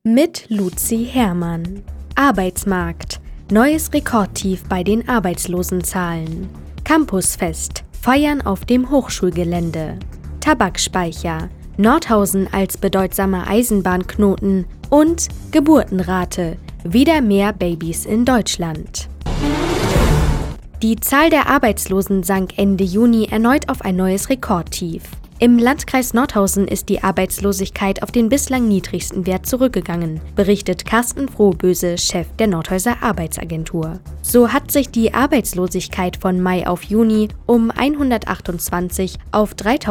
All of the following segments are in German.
Mit Luzi Herrmann. Arbeitsmarkt. Neues Rekordtief bei den Arbeitslosenzahlen. Campusfest. Feiern auf dem Hochschulgelände. Tabakspeicher. Nordhausen als bedeutsamer Eisenbahnknoten und Geburtenrate. Wieder mehr Babys in Deutschland. Die Zahl der Arbeitslosen sank Ende Juni erneut auf ein neues Rekordtief. Im Landkreis Nordhausen ist die Arbeitslosigkeit auf den bislang niedrigsten Wert zurückgegangen, berichtet Carsten Frohböse, Chef der Nordhäuser Arbeitsagentur. So hat sich die Arbeitslosigkeit von Mai auf Juni um 128 auf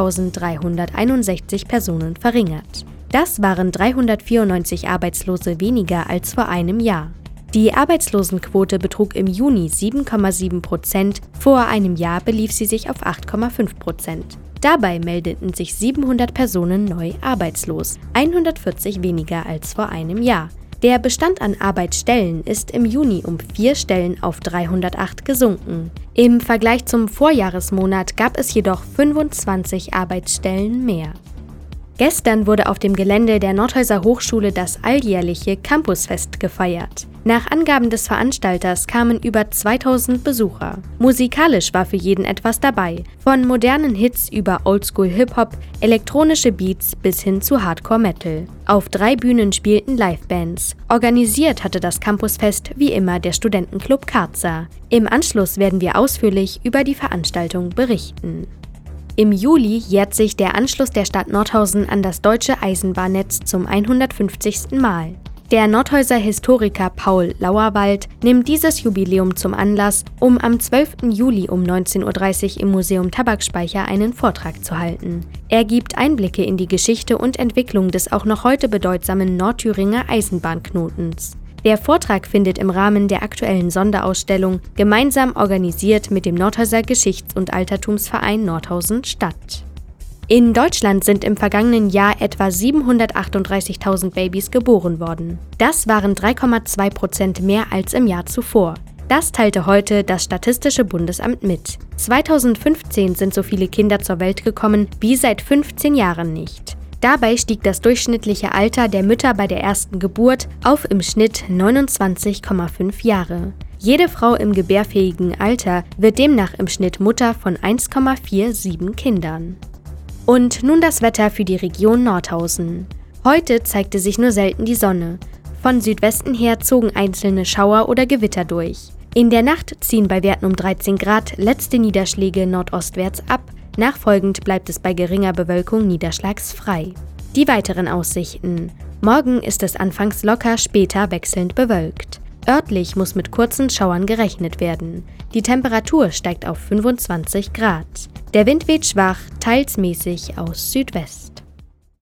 3.361 Personen verringert. Das waren 394 Arbeitslose weniger als vor einem Jahr. Die Arbeitslosenquote betrug im Juni 7,7%, vor einem Jahr belief sie sich auf 8,5%. Dabei meldeten sich 700 Personen neu arbeitslos, 140 weniger als vor einem Jahr. Der Bestand an Arbeitsstellen ist im Juni um 4 Stellen auf 308 gesunken. Im Vergleich zum Vorjahresmonat gab es jedoch 25 Arbeitsstellen mehr. Gestern wurde auf dem Gelände der Nordhäuser Hochschule das alljährliche Campusfest gefeiert. Nach Angaben des Veranstalters kamen über 2000 Besucher. Musikalisch war für jeden etwas dabei, von modernen Hits über Oldschool-Hip-Hop, elektronische Beats bis hin zu Hardcore-Metal. Auf 3 Bühnen spielten Livebands. Organisiert hatte das Campusfest wie immer der Studentenclub Karza. Im Anschluss werden wir ausführlich über die Veranstaltung berichten. Im Juli jährt sich der Anschluss der Stadt Nordhausen an das deutsche Eisenbahnnetz zum 150. Mal. Der Nordhäuser Historiker Paul Lauerwald nimmt dieses Jubiläum zum Anlass, um am 12. Juli um 19.30 Uhr im Museum Tabakspeicher einen Vortrag zu halten. Er gibt Einblicke in die Geschichte und Entwicklung des auch noch heute bedeutsamen Nordthüringer Eisenbahnknotens. Der Vortrag findet im Rahmen der aktuellen Sonderausstellung, gemeinsam organisiert mit dem Nordhäuser Geschichts- und Altertumsverein Nordhausen statt. In Deutschland sind im vergangenen Jahr etwa 738.000 Babys geboren worden. Das waren 3,2% mehr als im Jahr zuvor. Das teilte heute das Statistische Bundesamt mit. 2015 sind so viele Kinder zur Welt gekommen wie seit 15 Jahren nicht. Dabei stieg das durchschnittliche Alter der Mütter bei der ersten Geburt auf im Schnitt 29,5 Jahre. Jede Frau im gebärfähigen Alter wird demnach im Schnitt Mutter von 1,47 Kindern. Und nun das Wetter für die Region Nordhausen. Heute zeigte sich nur selten die Sonne. Von Südwesten her zogen einzelne Schauer oder Gewitter durch. In der Nacht ziehen bei Werten um 13 Grad letzte Niederschläge nordostwärts ab. Nachfolgend bleibt es bei geringer Bewölkung niederschlagsfrei. Die weiteren Aussichten. Morgen ist es anfangs locker, später wechselnd bewölkt. Örtlich muss mit kurzen Schauern gerechnet werden. Die Temperatur steigt auf 25 Grad. Der Wind weht schwach, teils mäßig aus Südwest.